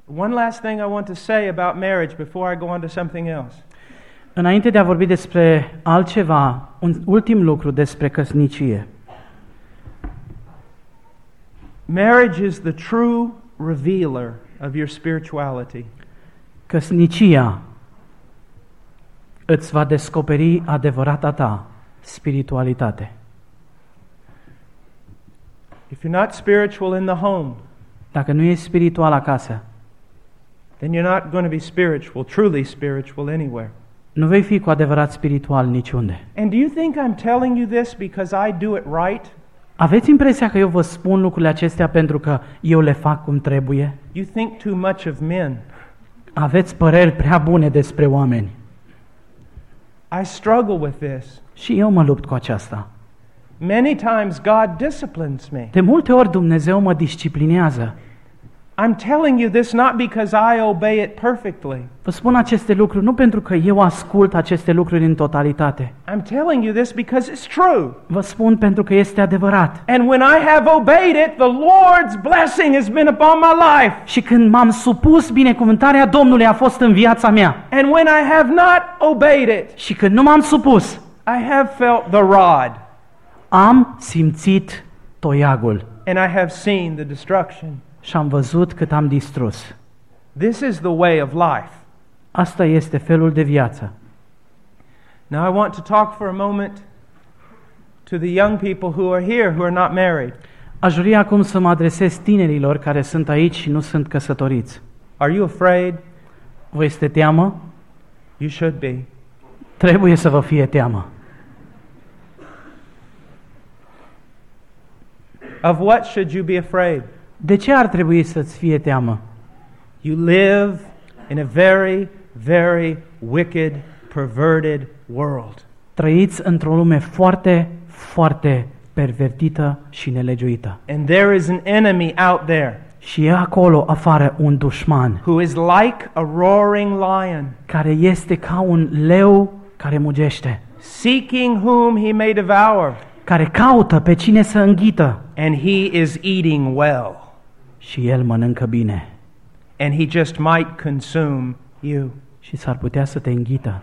One last thing I want to say about marriage before I go on to something else. Înainte de a vorbi despre altceva, un ultim lucru despre căsnicie. Marriage is the true revealer of your spirituality. Căsnicia îți va descoperi adevărata ta spiritualitate. If you're not spiritual in the home, Dacă nu ești spiritual acasă, then you're not going to be spiritual, truly spiritual anywhere. nu vei fi cu adevărat spiritual niciunde. And do you think I'm telling you this because I do it right? Aveți impresia că eu vă spun lucrurile acestea pentru că eu le fac cum trebuie? You think too much of men. Aveți păreri prea bune despre oameni. I struggle with this. Și eu mă lupt cu aceasta. Many times God disciplines me. De multe ori Dumnezeu mă disciplinează. I'm telling you this not because I obey it perfectly. Vă spun aceste lucruri nu pentru că eu ascult aceste lucruri în totalitate. I'm telling you this because it's true. Vă spun pentru că este adevărat. And when I have obeyed it, the Lord's blessing has been upon my life. Și când m-am supus, binecuvântarea Domnului a fost în viața mea. And when I have not obeyed it, Și când nu m-am supus, I have felt the rod. am simțit toiagul And I have seen the destruction. și am văzut cât am distrus. This is the way of life. Asta este felul de viață. Now I want to talk for a moment to the young people who are here who are not married. Aș vrea acum să mă adresez tinerilor care sunt aici și nu sunt căsătoriți. Are you afraid? Vă este teamă? You should be. Trebuie să vă fie teamă. Of what should you be afraid? De ce ar trebui să-ți fie teamă? You live in a very, very wicked, perverted world. Trăiți într-o lume foarte, foarte pervertită și nelegiuită. And there is an enemy out there Și e acolo afară un dușman who is like a roaring lion, care este ca un leu care mugește, seeking whom he may devour, care caută pe cine să înghită and he is eating well, și el mănâncă bine and he just might consume you. și s-ar putea să te înghită.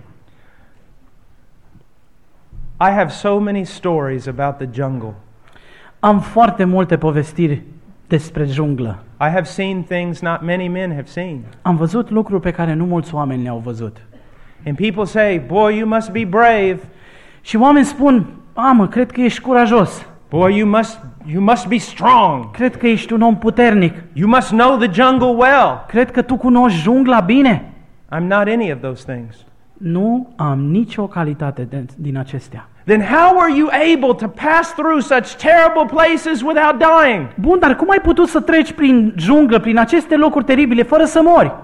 I have so many stories about the jungle. Am foarte multe povestiri despre junglă. I have seen things not many men have seen. Am văzut lucruri pe care nu mulți oameni le-au văzut. And people say, boy, you must be brave. Și oameni spun, mă, cred că ești curajos. Boy, you must be strong. Cred că ești un om puternic. You must know the jungle well. Cred că tu cunoști jungla bine. I'm not any of those things. Nu am nicio calitate din acestea. Then how are you able to pass through such terrible places without dying? Bun, dar cum ai putut să treci prin junglă, prin aceste locuri teribile, fără să mori?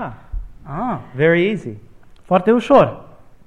Very easy. Foarte ușor.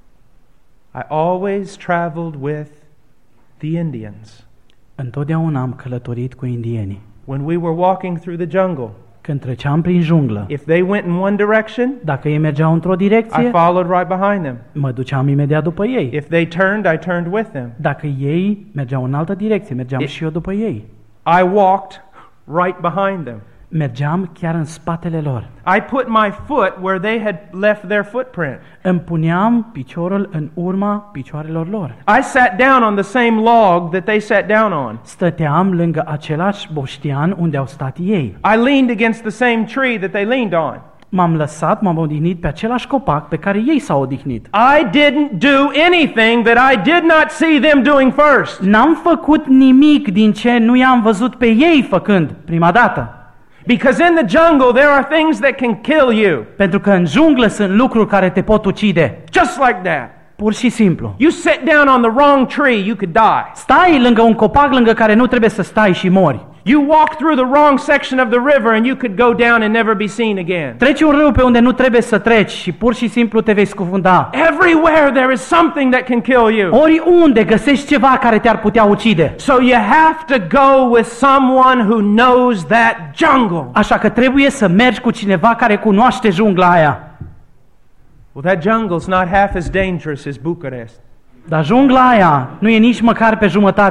I always traveled with the Indians. Întotdeauna am călătorit cu indienii. When we were walking through the jungle, Când treceam prin junglă, if they went in one direction, dacă ei mergeau într-o I direcție, followed right behind them. mă duceam imediat după ei. If they turned, I turned with them. Dacă ei mergeau în altă direcție, mergeam și eu după ei. I walked right behind them. Mergeam chiar în spatele lor. I put my foot where they had left their footprint. Îmi puneam piciorul în urma picioarelor lor. I sat down on the same log that they sat down on. Stăteam lângă același boștian unde au stat ei. I leaned against the same tree that they leaned on. M-am odihnit pe același copac pe care ei s-au odihnit. I didn't do anything that I did not see them doing first. N-am făcut nimic din ce nu i-am văzut pe ei făcând prima dată. Because in the jungle there are things that can kill you. Pentru că în junglă sunt lucruri care te pot ucide. Just like that. Pur și simplu. You sit down on the wrong tree, you could die. Stai lângă un copac lângă care nu trebuie să stai și mori. You walk through the wrong section of the river and you could go down and never be seen again. Treci un râu pe unde nu trebuie să treci și pur și simplu te vei scufunda. Everywhere there is something that can kill you. Oriunde găsești ceva care te-ar putea ucide. So you have to go with someone who knows that jungle. Așa că trebuie să mergi cu cineva care cunoaște jungla aia. Well, that jungle's not half as dangerous as Bucharest. Dar jungla aia nu e nici măcar pe jumătate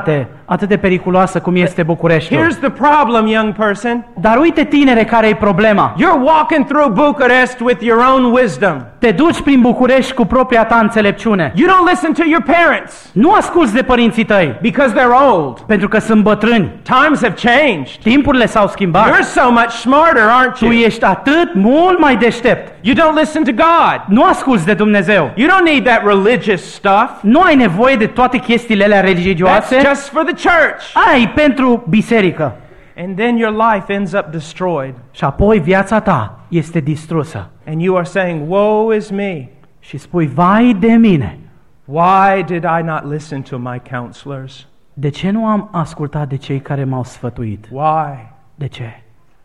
atât de periculoasă cum este Bucureștiul. Here's the problem, young person. Dar uite, tinere, care e problema? You're walking through Bucharest with your own wisdom. Te duci prin București cu propria ta înțelepciune. You don't listen to your parents Nu asculți de părinții tăi, because they're old. pentru că sunt bătrâni. Times have changed. Timpurile s-au schimbat. You're so much smarter, aren't Tu you? ești atât mult mai deștept. You don't listen to God. Nu asculți de Dumnezeu. You don't need that religious stuff. Nu ai nevoie de toate chestiile alea religioase. That's just for the church. Ai pentru biserică. And then your life ends up destroyed. Și apoi viața ta este distrusă. And you are saying, woe is me. Și spui, vai de mine. Why did I not listen to my counselors? De ce nu am ascultat de cei care m-au sfătuit? Why? De ce?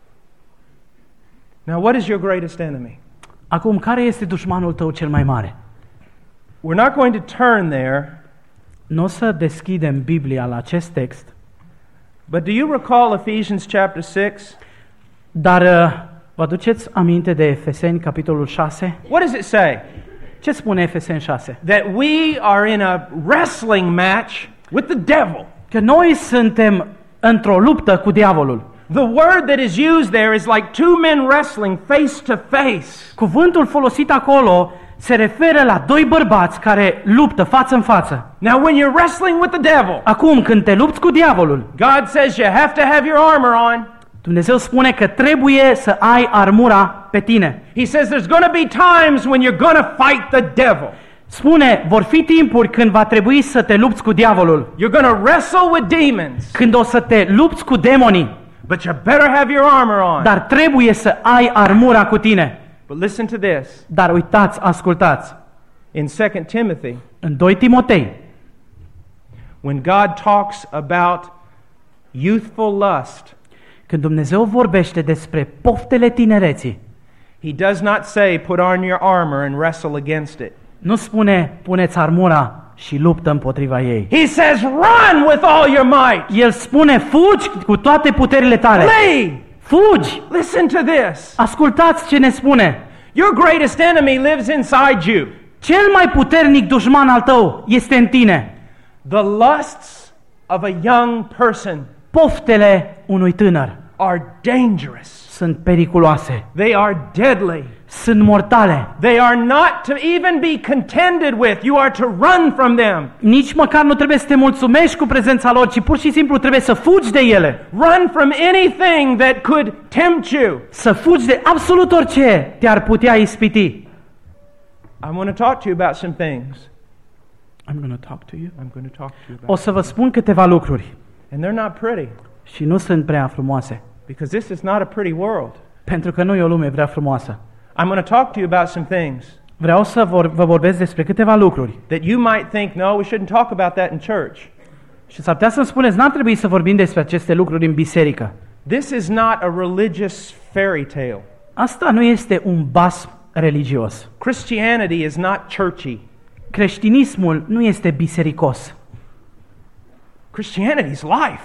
Now, what is your greatest enemy? Acum, care este dușmanul tău cel mai mare? We're not going to turn there, Nu o să deschidem Biblia la acest text, but do you recall Ephesians chapter 6? dar vă aduceți aminte de Efeseni, capitolul 6? What does it say? Ce spune Efeseni 6? That we are in a wrestling match with the devil. Că noi suntem într-o luptă cu diavolul. The word that is used there is like two men wrestling face to face. Cuvântul folosit acolo se referă la doi bărbați care luptă față în față. Now, when you're wrestling with the devil, Acum, când te lupți cu diavolul, God says you have to have your armor on. Dumnezeu spune că trebuie să ai armura pe tine. He says there's going to be times when you're going to fight the devil. Spune, vor fi timpuri când va trebui să te lupți cu diavolul, You're going to wrestle with demons, când o să te lupți cu demonii, but you better have your armor on. dar trebuie să ai armura cu tine. But listen to this. Dar uitați, ascultați, In 2 Timothy, în 2 Timotei, when God talks about youthful lust, când Dumnezeu vorbește despre poftele tinereții, He does not say put on your armor and wrestle against it. nu spune puneți armura și luptă împotriva ei. He says run with all your might. El spune fugi cu toate puterile tale. Flee. Fugi! Listen to this. Ascultați ce ne spune. Your greatest enemy lives inside you. Cel mai puternic dușman al tău este în tine. The lusts of a young person Poftele unui tânăr are dangerous. sunt periculoase, They are deadly. sunt mortale. They are not to even be contended with. You are to run from them. Nici măcar nu trebuie să te mulțumești cu prezența lor, ci pur și simplu trebuie să fugi de ele. Run from anything that could tempt you. Să fugi de absolut orice te-ar putea ispiti. I want to talk to you about some things. I'm going to talk to you. I'm going to talk to you O about. să vă spun câteva lucruri And they're not pretty și nu sunt prea frumoase, because this is not a pretty world. pentru că nu e o lume prea frumoasă. I'm going to talk to you about some things Vreau să vă vorbesc despre câteva lucruri. that you might think, no, we shouldn't talk about that in church. Și s-ar putea să-mi spuneți, n-ar trebui să vorbim despre aceste lucruri în biserică. This is not a religious fairy tale. Asta nu este un basm religios. Christianity is not churchy. Creștinismul nu este bisericos. Christianity is life.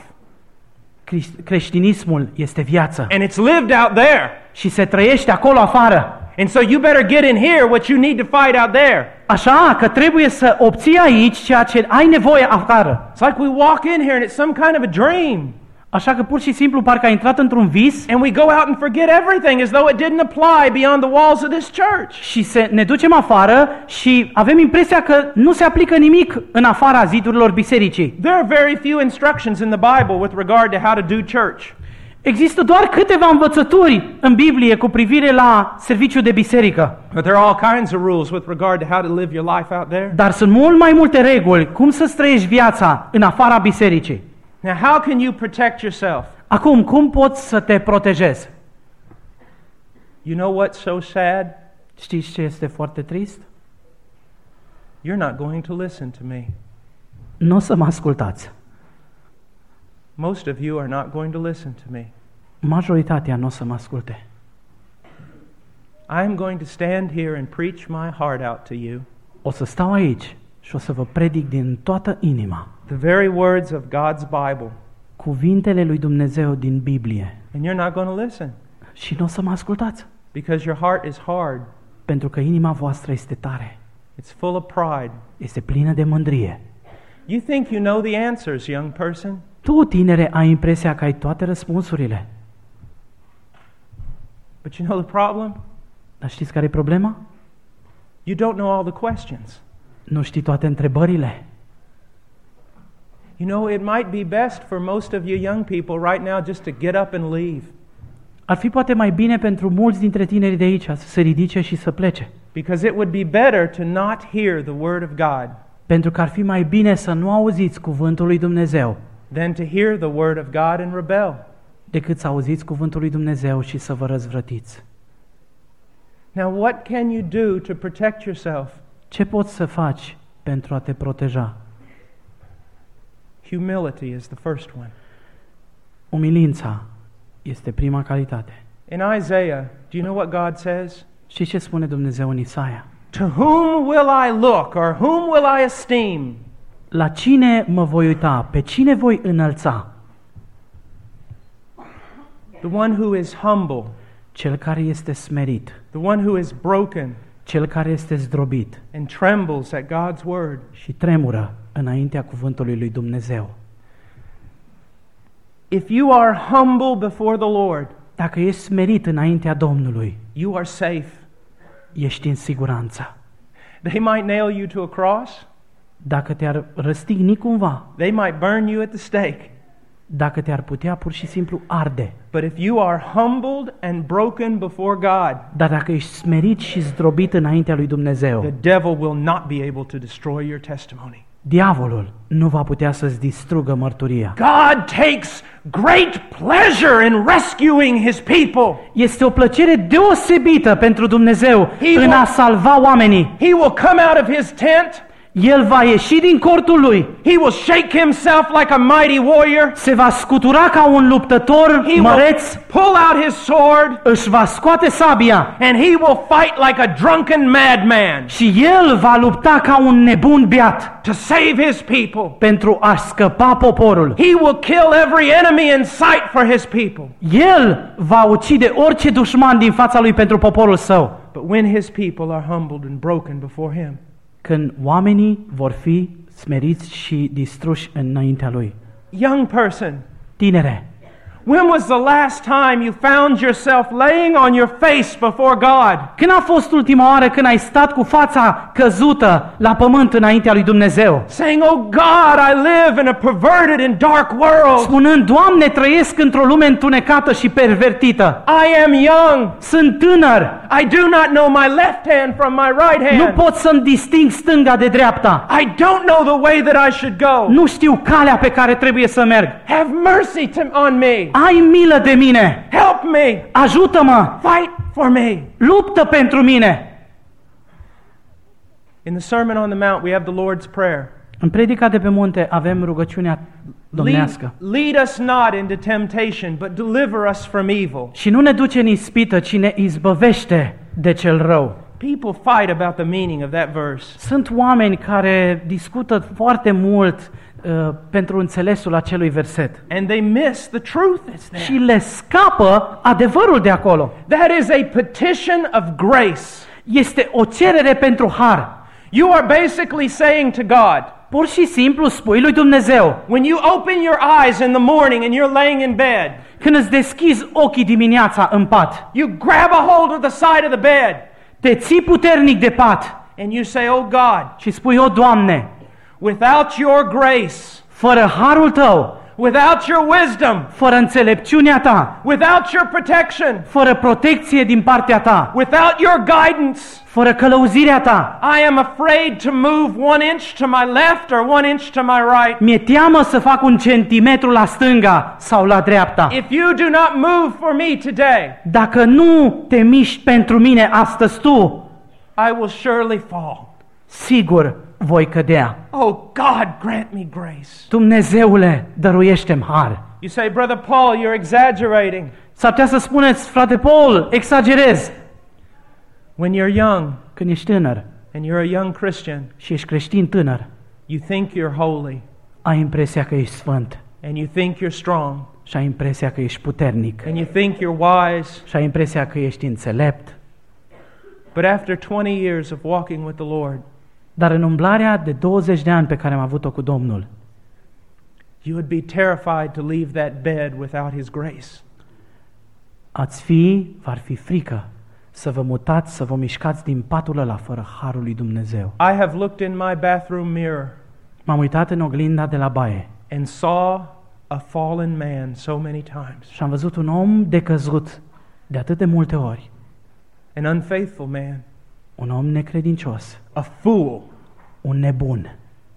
Creștinismul este viață And it's lived out there. și se trăiește acolo afară. And so you better get in here what you need to fight out there. Așa că trebuie să obții aici ceea ce ai nevoie afară. It's like we walk in here and it's some kind of a dream. Așa că pur și simplu parcă ai intrat într-un vis And we go out and forget everything as though it didn't apply beyond the walls of this church. și ne ducem afară și avem impresia că nu se aplică nimic în afara zidurilor bisericii. There are very few instructions in the Bible with regard to how to do church. Există doar câteva învățături în Biblie cu privire la serviciul de biserică. But there are all kinds of rules with regard to how to live your life out there. Dar sunt mult mai multe reguli cum să trăiești viața în afara bisericii. Now, how can you protect yourself? Acum, cum poți să te protejezi? You know what's so sad? Știți ce este foarte trist? You're not going to listen to me. Nu o să mă ascultați. Most of you are not going to listen to me. Majoritatea nu o să mă asculte. I am going to stand here and preach my heart out to you. O să stau aici și o să vă predic din toată inima The very words of God's Bible. cuvintele lui Dumnezeu din Biblie. And you're not going to listen Și nu o să mă ascultați, because your heart is hard. pentru că inima voastră este tare, It's full of pride. este plină de mândrie. You think you know the answers, young person? Tu, tinere, ai impresia că ai toate răspunsurile. But you know the problem? Dar știți care e problema? You don't know all the questions. Nu știi toate întrebările. You know, it might be best for most of you young people right now just to get up and leave. Ar fi poate mai bine pentru mulți dintre tinerii de aici să se ridice și să plece. Because it would be better to not hear the word of God Pentru că ar fi mai bine să nu auziți cuvântul lui Dumnezeu than to hear the word of God and rebel. decât să auziți cuvântul lui Dumnezeu și să vă răzvrătiți. Now, what can you do to protect yourself? Ce poți să faci pentru a te proteja? Humility is the first one. Umilința este prima calitate. In Isaiah, do you know what God says? Și ce spune Dumnezeu în Isaia? To whom will I look, or whom will I esteem? La cine mă voi uita? Pe cine voi înălța? The one who is humble, Cel care este smerit, the one who is broken cel care este zdrobit and trembles at God's word. și tremură înaintea cuvântului lui Dumnezeu. If you are humble before the Lord, Dacă ești smerit înaintea Domnului, you are safe. ești în siguranță. They might nail you to a cross, Dacă te-ar răstigni cumva, they might burn you at the stake. dacă te-ar putea pur și simplu arde, But if you are humbled and broken before God, dar dacă ești smerit și zdrobit înaintea lui the Dumnezeu, devil will not be able to destroy your testimony. diavolul nu va putea să-ți distrugă mărturia. God takes great pleasure in rescuing his people. Este o plăcere deosebită pentru Dumnezeu He în a will- salva oamenii. He will come out of his tent. El va ieși din cortul lui, He will shake himself like a mighty warrior. se va scutura ca un luptător He măreț, will pull out his sword, își va scoate sabia and he will fight like a drunken madman și el va lupta ca un nebun beat to save his people. pentru a scăpa poporul. He will kill every enemy in sight for his people. El va ucide orice dușman din fața lui pentru poporul său. But when his people are humbled and broken before him, Când oamenii vor fi smeriți și distruși înaintea lui. young person, Tinere, when was the last time you found yourself laying on your face before God, când a fost ultima oară când ai stat cu fața căzută la pământ înaintea lui Dumnezeu, saying, "Oh God, I live in a perverted and dark world. spunând, Doamne, trăiesc într-o lume întunecată și pervertită. I am young. Sunt tânăr, I do not know my left hand from my right nu hand. pot să-mi disting stânga de dreapta. I don't know the way that I should go. Nu știu calea pe care trebuie să merg. Have mercy on me. Ai milă de mine, Help me. ajută-mă, Fight for me." luptă pentru mine. In the Sermon on the Mount, we have the Lord's Prayer. În predica de pe munte avem rugăciunea domnească. Lead us not into temptation, but deliver us from evil. Și nu ne duce în ispită, ci ne izbăvește de cel rău. People fight about the meaning of that verse. Sunt oameni care discută foarte mult pentru înțelesul acelui verset And they miss the truth that's there. și le scapă adevărul de acolo. That is a petition of grace. Este o cerere pentru har. You are basically saying to God, Pur și simplu spui lui Dumnezeu, when you open your eyes in the morning and you're laying in bed, când îți deschizi ochii dimineața în pat, you grab a hold of the side of the bed te ții puternic de pat and you say, "Oh God, și spui, o Doamne, without your grace, fără harul Tău, without your wisdom, fără înțelepciunea Ta, without your protection, fără protecție din partea Ta, without your guidance, fără călăuzirea Ta, I am afraid to move 1 inch to my left or 1 inch to my right. mi-e teamă să fac 1 centimetru la stânga sau la dreapta. If you do not move for me today, Dacă nu te miști pentru mine astăzi Tu, I will surely fall. sigur voi cădea. Oh God, grant me grace." Dumnezeule, dăruiește-mi har. You say, "Brother Paul, you're exaggerating." S-ar putea să spuneți, frate Paul, exagerez. When you're young Când ești tânăr and you're a young Christian, și ești creștin tânăr, you think you're holy ai impresia că ești sfânt and you think you're strong și ai impresia că ești puternic and you think you're wise, și ai impresia că ești înțelept. but after 20 years of walking with the Lord, Dar în umblarea de 20 de ani pe care am avut-o cu Domnul, you would be terrified to leave that bed without His grace. V-ar fi frică să vă mutați, să vă mișcați din patul ăla fără harul lui Dumnezeu. I have looked in my bathroom mirror M-am uitat în oglinda de la baie and saw a fallen man so many times. și am văzut un om decăzut de atât de multe ori. An unfaithful man. Un om necredincios. A fool. Un nebun.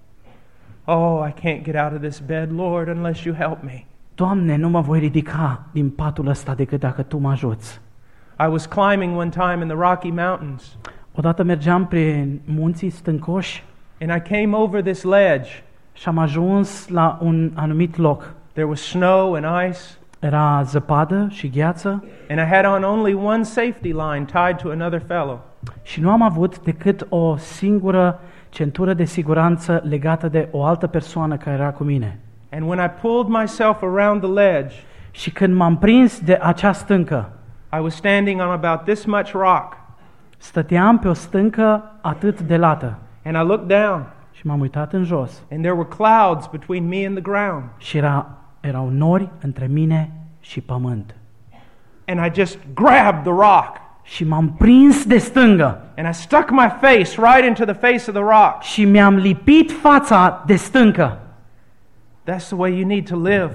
Oh, I can't get out of this bed, Lord, unless you help me. Doamne, nu mă voi ridica din patul ăsta decât dacă Tu mă ajuți. I was climbing one time in the Rocky Mountains, Odată mergeam prin munții stâncoși and I came over this ledge. și am ajuns la un anumit loc. There was snow and ice, Era zăpadă și gheață and I had on only one safety line tied to another fellow. și nu am avut decât o singură centură de siguranță legată de o altă persoană care era cu mine. And when I pulled myself around the ledge, Și când m-am prins de acea stâncă, I was standing on about this much rock, stăteam pe o stâncă atât de lată and I looked down, și m-am uitat în jos and there were clouds between me and the ground. și erau nori între mine și pământ. And I just grabbed the rock, Și m-am prins de stângă and I stuck my face right into the face of the rock. și mi-am lipit fața de stâncă. That's the way you need to live,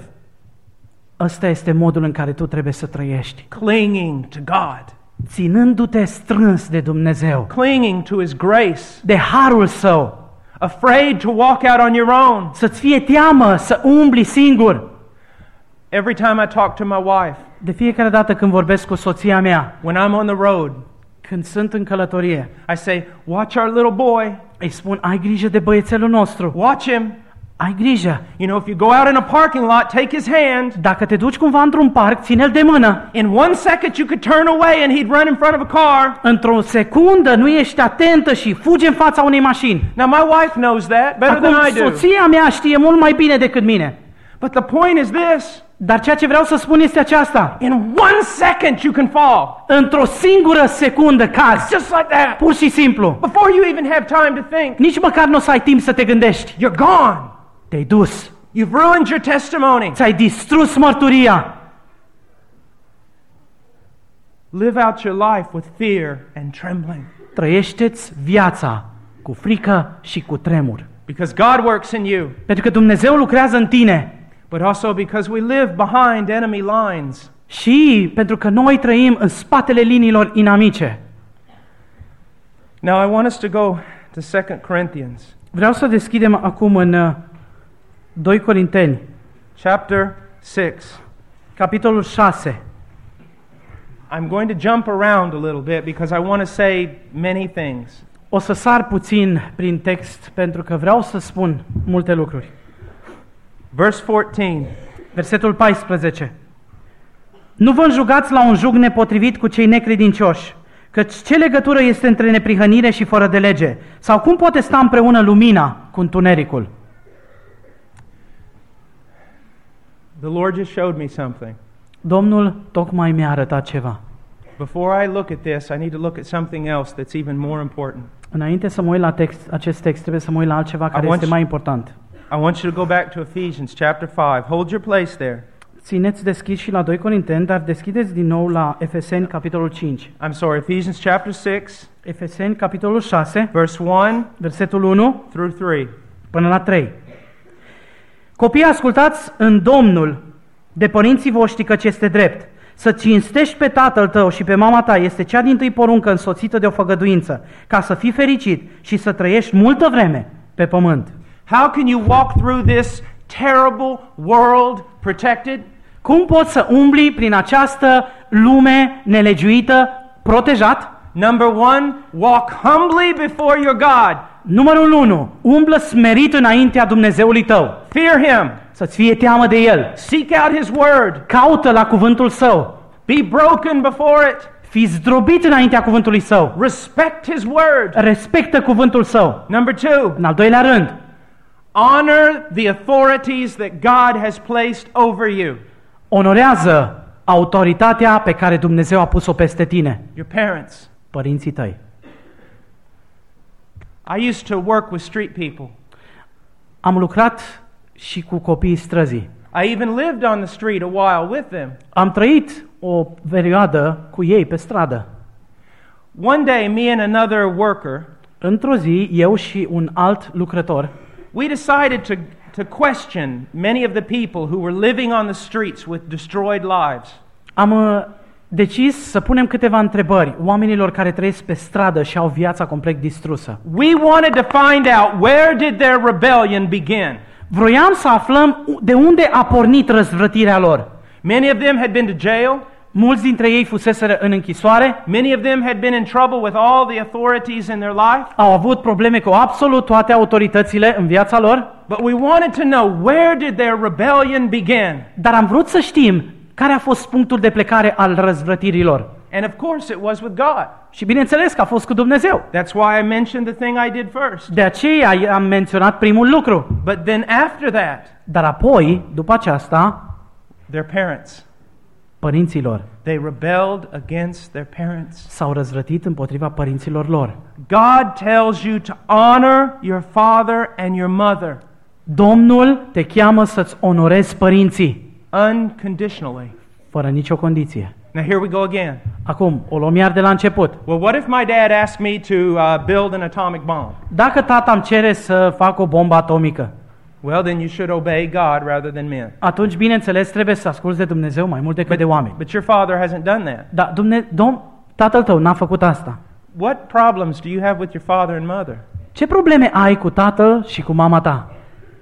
Ăsta este modul în care tu trebuie să trăiești, clinging to God, ținându-te strâns de Dumnezeu, clinging to His grace, de harul Său, afraid to walk out on your own. să-ți fie teamă să umbli singur. Every time I talk to my wife, De fiecare dată când vorbesc cu soția mea, when I'm on the road, când sunt în călătorie, I say, watch our little boy, îi spun, ai grijă de băiețelul nostru, watch him. ai grijă. You know, if you go out in a parking lot, take his hand. Dacă te duci cumva într-un parc, ține-l de mână. In 1 second you could turn away and he'd run in front of a car. Într-o secundă nu ești atentă și fugi în fața unei mașini. Now my wife knows that better Acum than I do. soția mea știe mult mai bine decât mine. But the point is this, Dar ceea ce vreau să spun este aceasta. in 1 second you can fall. Într-o singură secundă cazi. Just like that. Pur și simplu. Before you even have time to think, Nici măcar nu o să ai timp să te gândești. you're gone. Te-ai dus. You've ruined your testimony. Ți-ai distrus mărturia. Live out your life with fear and trembling, Trăiește-ți viața cu frică și cu tremur. because God works in you, Pentru că Dumnezeu lucrează în tine. but also because we live behind enemy lines. Și pentru că noi trăim în spatele liniilor inamice. Now I want us to go to 2 Corinthians, Vreau să deschidem acum în 2 Corinteni, chapter 6. capitolul 6. I'm going to jump around a little bit because I want to say many things. O să sar puțin prin text pentru că vreau să spun multe lucruri. Verse 14. Versetul 14. Nu vă înjugați la un jug nepotrivit cu cei necredincioși, căci ce legătură este între neprihănire și fără de lege? Sau cum poate sta împreună lumina cu întunericul? The Lord just showed me something. Domnul tocmai mi-a arătat ceva. Before I look at this, I need to look at something else that's even more important. Înainte să mă uit la acest text, trebuie să mă uit la altceva care este mai important. I want you to go back to Ephesians chapter 5. Hold your place there. Țineți deschis și la 2 Corinteni, dar deschideți din nou la Efeseni, capitolul 5. I'm sorry, Ephesians chapter 6, Efeseni, capitolul 6, verse 1 versetul 1 through 3. până la 3. Copii, ascultați în Domnul de părinții voștri, căci este drept. Să cinstești pe tatăl tău și pe mama ta este cea dintâi poruncă însoțită de o făgăduință, ca să fii fericit și să trăiești multă vreme pe pământ. How can you walk through this terrible world protected? Cum poți să umbli prin această lume nelegiuită protejat? Number 1, walk humbly before your God. Numărul 1. Umblă smerit înaintea Dumnezeului tău. Fear Him. Să-ți fie teamă de El. Seek out His Word. Caută la cuvântul Său. Be broken before it. Fii zdrobit înaintea cuvântului Său. Respect His Word. Respectă cuvântul Său. Number 2, În al doilea rând, honor the authorities that God has placed over you. onorează autoritatea pe care Dumnezeu a pus-o peste tine. Your parents. Părinții tăi. I used to work with street people. Am lucrat și cu copiii străzii. I even lived on the street a while with them. Am trăit o perioadă cu ei pe stradă. One day, me and another worker, Într-o zi, eu și un alt lucrător, we decided to question many of the people who were living on the streets with destroyed lives. am decis să punem câteva întrebări oamenilor care trăiesc pe stradă și au viața complet distrusă. We wanted to find out where did their rebellion begin. Vroiam să aflăm de unde a pornit răzvrătirea lor. Many of them had been to jail. Mulți dintre ei fuseseră în închisoare, Many of them had been in trouble with all the authorities in their life. au avut probleme cu absolut toate autoritățile în viața lor, But we wanted to know, where did their rebellion begin? dar am vrut să știm care a fost punctul de plecare al răzvrătirilor. And of course it was with God. Și bineînțeles că a fost cu Dumnezeu. That's why I mentioned the thing I did first. De aceea am menționat primul lucru. But then after that, Dar apoi, după aceasta, their parents. părinților They rebelled against their parents. s-au răzvrătit împotriva părinților lor. God tells you to honor your father and your mother Domnul te cheamă să-ți onorezi părinții, unconditionally. fără nicio condiție. Now here we go again. Acum, o luăm iar de la început. Well, what if my dad asked me to build an atomic bomb? Dacă tata îmi cere să fac o bombă atomică, Well, then you should obey God rather than men. atunci, bineînțeles, trebuie să asculți de Dumnezeu mai mult decât de oameni. But your father hasn't done that. Dar tatăl tău n-a făcut asta. What problems do you have with your father and mother? Ce probleme ai cu tatăl și cu mama ta?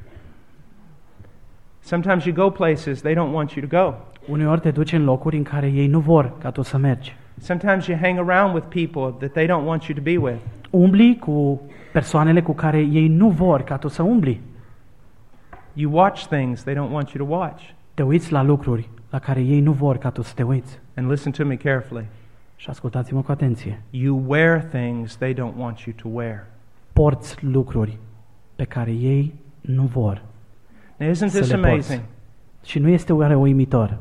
Sometimes you go places they don't want you to go. Uneori te duci în locuri în care ei nu vor ca tu să mergi. Sometimes you hang around with people that they don't want you to be with. Umbli cu persoanele cu care ei nu vor ca tu să umbli. You watch things they don't want you to watch. Te uiți la lucruri la care ei nu vor ca tu să te uiți. And listen to me carefully. Și ascultați-mă cu atenție. You wear things they don't want you to wear. Porți lucruri pe care ei nu vor Now, isn't să this le amazing? porți. Și nu este oare uimitor?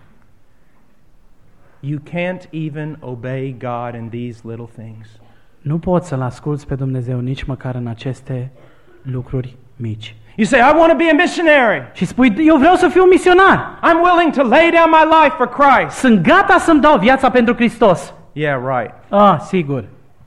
You can't even obey God in these little things. Nu poți să-L asculți pe Dumnezeu nici măcar în aceste lucruri mici. You say, I want to be a missionary. Și spui, eu vreau să fiu misionar. I'm willing to lay down my life for Christ. Sunt gata să-mi dau viața pentru Hristos. Yeah, right. Sigur.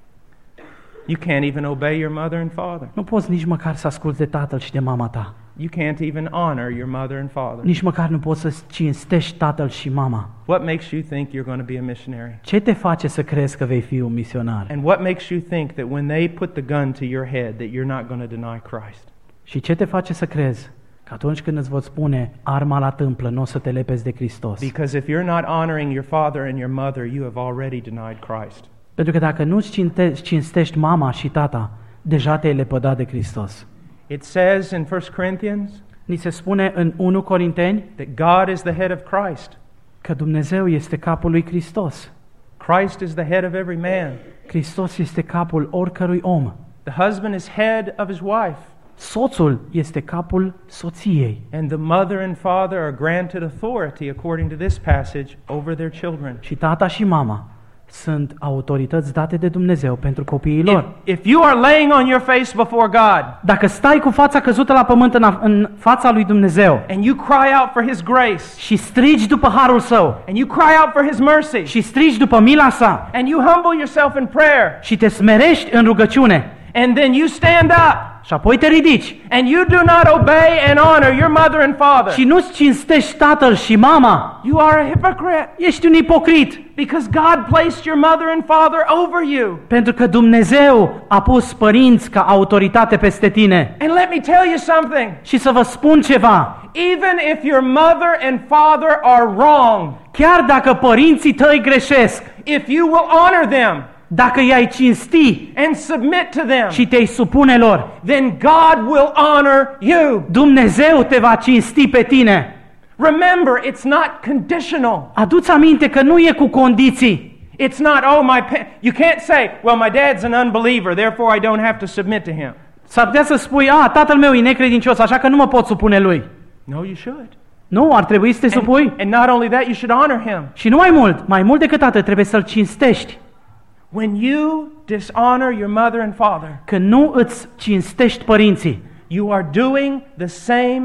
You can't even obey your mother and father. Nu poți nici măcar să asculți de tatăl și de mama ta. You can't even honor your mother and father. Nici măcar nu poți să cinstești tatăl și mama. What makes you think you're going to be a missionary? Ce te face să crezi că vei fi un misionar? And what makes you think that when they put the gun to your head that you're not going to deny Christ? Și ce te face să crezi că atunci când îți vor spune arma la tâmplă, nu o să te lepezi de Hristos? Because if you're not honoring your father and your mother, you have already denied Christ. Pentru că dacă nu-ți cinstești mama și tata, deja te-ai lepădat de Hristos. It says in 1 Corinthians Ni se spune în 1 Corinteni that God is the head of Christ. că Dumnezeu este capul lui Hristos. Christ is the head of every man. Hristos este capul oricărui om. The husband is head of his wife. Soțul este capul soției. And the mother and father are granted authority, according to this passage, over their children. Și tata și mama sunt autorități date de Dumnezeu pentru copiii lor. If you are laying on your face before God Dacă stai cu fața căzută la pământ în fața lui Dumnezeu and you cry out for His grace și strigi după harul său and you cry out for His mercy și strigi după mila sa and you humble yourself in prayer și te smerești în rugăciune and then you stand up și apoi te ridici and you do not obey and honor your mother and father, și nu-ți cinstești tatăl și mama, you are a hypocrite ești un ipocrit, because God placed your mother and father over you. pentru că Dumnezeu a pus părinți ca autoritate peste tine. And let me tell you something. Și să vă spun ceva, Even if your mother and father are wrong, chiar dacă părinții tăi greșesc, if you will honor them dacă i-ai cinsti and submit to them, și te-ai supune lor, then God will honor you. Dumnezeu te va cinsti pe tine. Remember, it's not conditional. Adu-ți aminte că nu e cu condiții. It's not, you can't say, well, my dad's an unbeliever, therefore I don't have to submit to him. S-ar putea să spui, tatăl meu e necredincios, așa că nu mă pot supune lui. No, you should. Nu, ar trebui să te supui. And not only that, you should honor him. Și nu mai mult decât atât, trebuie să-l cinstești. When you dishonor your mother and father, Când nu îți cinstești părinții, you are doing the same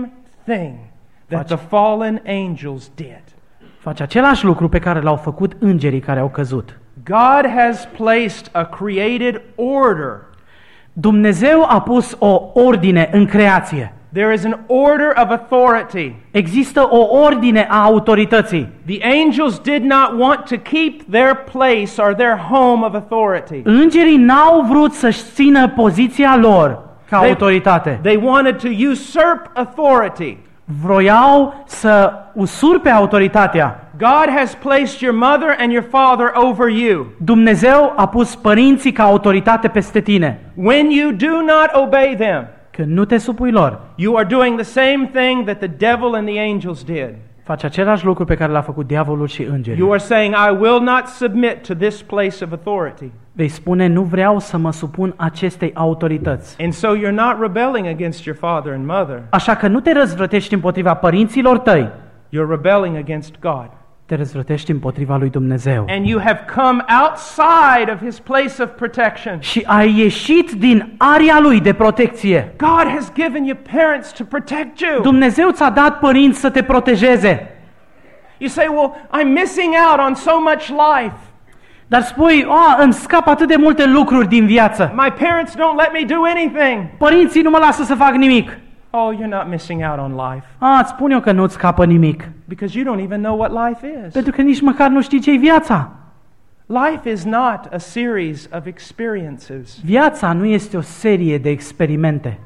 thing that the fallen angels did. Face același lucru pe care l-au făcut îngerii care au căzut. God has placed a created order. Dumnezeu a pus o ordine în creație. There is an order of authority. Există o ordine a autorității. The angels did not want to keep their place or their home of authority. Îngerii n-au vrut să-și țină poziția lor ca autoritate. They wanted to usurp authority. Vroiau să usurpe autoritatea. God has placed your mother and your father over you. Dumnezeu a pus părinții ca autoritate peste tine. When you do not obey them, Când nu te supui lor, you are doing the same thing that the devil and the angels did. faci același lucru pe care l-a făcut diavolul și îngerii. You are saying, I will not submit to this place of authority. Vei spune, nu vreau să mă supun acestei autorități. And so you're not rebelling against your father and mother. Așa că nu te răzvrătești împotriva părinților tăi, You're rebelling against God. te răzvrătești împotriva lui Dumnezeu. And you have come outside of his place of protection. Și ai ieșit din aria lui de protecție. God has given you parents to protect you. Dumnezeu ți-a dat părinți să te protejeze. You say, well, I'm missing out on so much life. Dar spui, îmi scap atât de multe lucruri din viață. My parents don't let me do anything. Părinții nu mă lasă să fac nimic. Oh, you're not missing out on life. Îți spun eu că nu-ți scapă nimic. Because you don't even know what life is. Pentru că nici măcar nu știi ce-i viața. Life is not a series of experiences. Viața nu este o serie de experimente.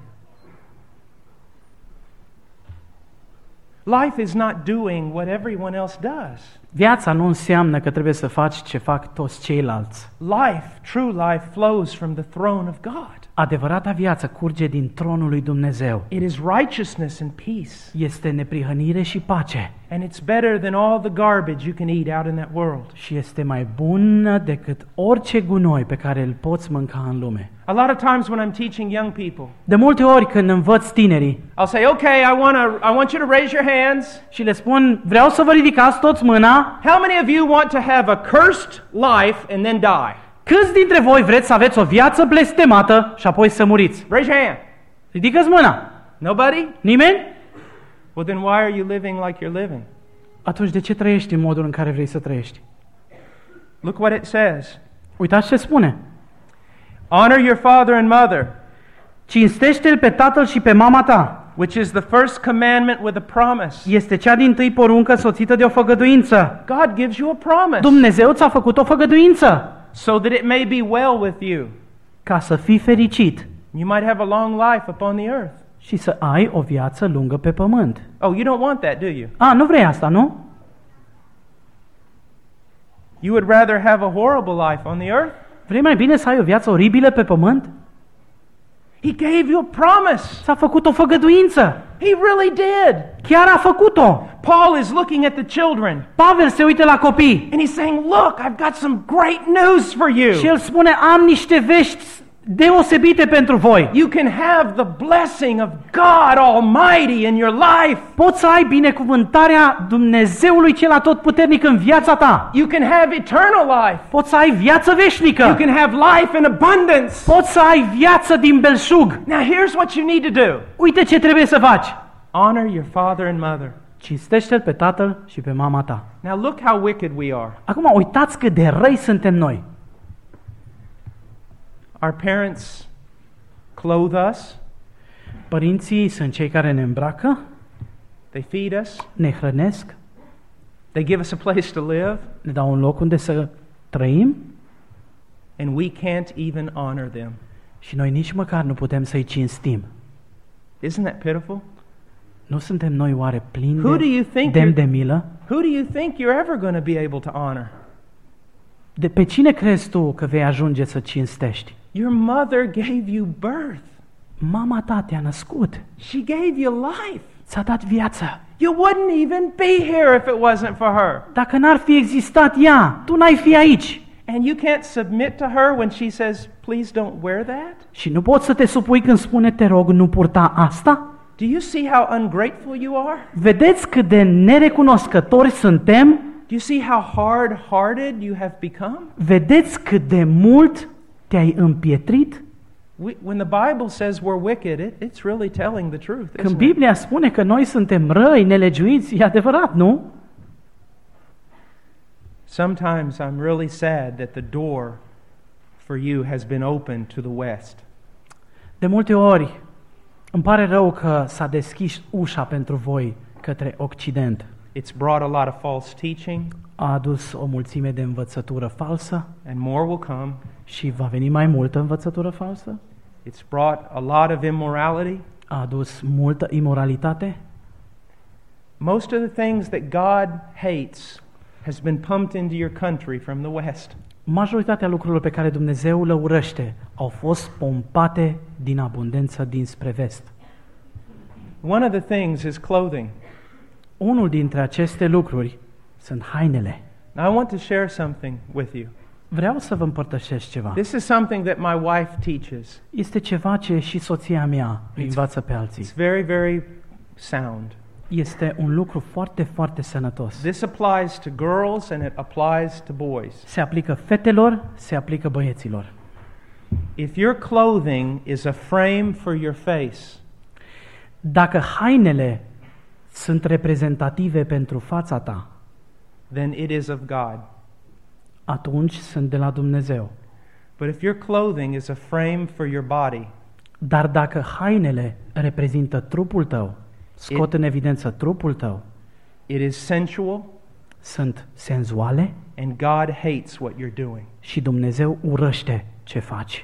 Life is not doing what everyone else does. Viața nu înseamnă că trebuie să faci ce fac toți ceilalți. Life, true life, flows from the throne of God. Adevărata viață curge din tronul lui Dumnezeu. It is righteousness and peace. Este neprihănire și pace. And it's better than all the garbage you can eat out in that world. Și este mai bună decât orice gunoi pe care îl poți mânca în lume. A lot of times when I'm teaching young people, De multe ori când învăț tinerii I'll say, okay, I want you to raise your hands. și le spun, vreau să vă ridicați toți mâna. How many of you want to have a cursed life and then die? Câți dintre voi vreți să aveți o viață blestemată și apoi să muriți? Raise your hand. Ridică-ți mâna. Nobody? Nimeni? Well, then why are you living like you're living? Atunci de ce trăiești în modul în care vrei să trăiești? Look what it says. Uitați ce spune. Honor your father and mother, Cinstește-l pe tatăl și pe mama ta. which is the first commandment with a promise. Este cea dintâi poruncă soțită de o făgăduință. God gives you a promise Dumnezeu ți-a făcut o făgăduință so that it may be well with you. ca să fii fericit You might have a long life upon the earth. și să ai o viață lungă pe pământ. Oh, you don't want that, do you? Nu vrei asta, nu? You would rather have a horrible life on the earth? Vrei mai bine să ai o viață oribilă pe pământ? He gave you a promise. S-a făcut o făgăduință. He really did. Chiar a făcut-o. Paul is looking at the children Pavel se uită la copii and he's saying, look, I've got some great news for you. și el spune, am niște vești deosebite pentru voi. You can have the blessing of God Almighty in your life. Poți să ai binecuvântarea Dumnezeului cel atotputernic în viața ta. You can have eternal life. Poți să ai viață You veșnică. can have life in abundance. Poți să ai viață din belșug. Now here's what you need to do. Uite ce trebuie să faci. Honor your father and mother. Cinstește-l pe tatăl și pe mama ta. Now look how wicked we are. Acum uitați cât de răi suntem noi. Our parents clothe us, Părinții sunt cei care ne îmbracă, they feed us, ne hrănesc, they give us a place to live, ne dau un loc unde să trăim and we can't even honor them. și noi nici măcar nu putem să-i cinstim. Isn't that pitiful? Nu suntem noi oare plini Who do you think demn you're- de milă? Who do you think you're ever going to be able to honor? De pe cine crezi tu că vei ajunge să cinstești? Your mother gave you birth. Mama ta te-a născut, She gave you life. ți-a dat viață. You wouldn't even be here if it wasn't for her. Dacă n-ar fi existat ea, tu n-ai fi aici. And you can't submit to her when she says, please don't wear that? Și nu poți să te supui când spune, te rog, nu purta asta? Do you see how ungrateful you are? Vedeți cât de nerecunoscători suntem? Do you see how hard-hearted you have become? Vedeți cât de mult te-ai împietrit? When the Bible says we're wicked, it's really telling the truth, Când isn't it? Biblia spune că noi suntem răi, nelegiuiți, e adevărat, nu? Sometimes I'm really sad that the door for you has been opened to the west. De multe ori îmi pare rău că s-a deschis ușa pentru voi către Occident. It's brought a lot of false teaching, A adus o mulțime de învățătură falsă and more will come. și va veni mai multă învățătură falsă. It's brought a lot of immorality. A adus multă imoralitate. Most of the things that God hates has been pumped into your country from the west. Majoritatea lucrurilor pe care Dumnezeu le urăște au fost pompate din abundență dinspre vest. One of the things is clothing. Unul dintre aceste lucruri sunt hainele. Now I want to share something with you. Vreau să vă împărtășesc ceva. This is something that my wife teaches. Este ceva ce și soția mea îi învață pe alții. It's very, very sound. Este un lucru foarte, foarte sănătos. This applies to girls and it applies to boys. Se aplică fetelor, se aplică băieților. If your clothing is a frame for your face, Dacă hainele sunt reprezentative pentru fața ta, then it is of God. atunci sunt de la Dumnezeu. But if your clothing is a frame for your body, Dar dacă hainele reprezintă trupul tău, scot în evidență trupul tău, it is sensual, sunt senzuale and God hates what you're doing. și Dumnezeu urăște ce faci.